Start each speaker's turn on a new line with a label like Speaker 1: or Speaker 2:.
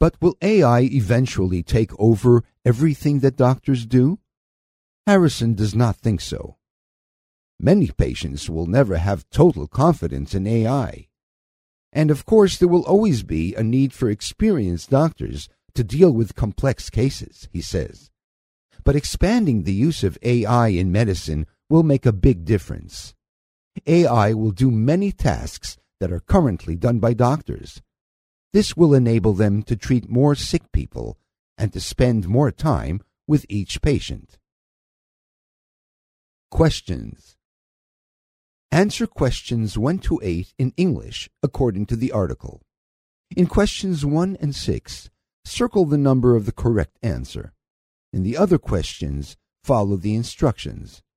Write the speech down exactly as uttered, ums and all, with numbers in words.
Speaker 1: But will A I eventually take over everything that doctors do? Harrison does not think so. Many patients will never have total confidence in A I. And of course, there will always be a need for experienced doctors to deal with complex cases, he says. But expanding the use of A I in medicine will make a big difference. A I will do many tasks that are currently done by doctors. This will enable them to treat more sick people and to spend more time with each patient. Questions. Answer questions one to eight in English according to the article. In questions one and six, circle the number of the correct answer. In the other questions, follow the instructions.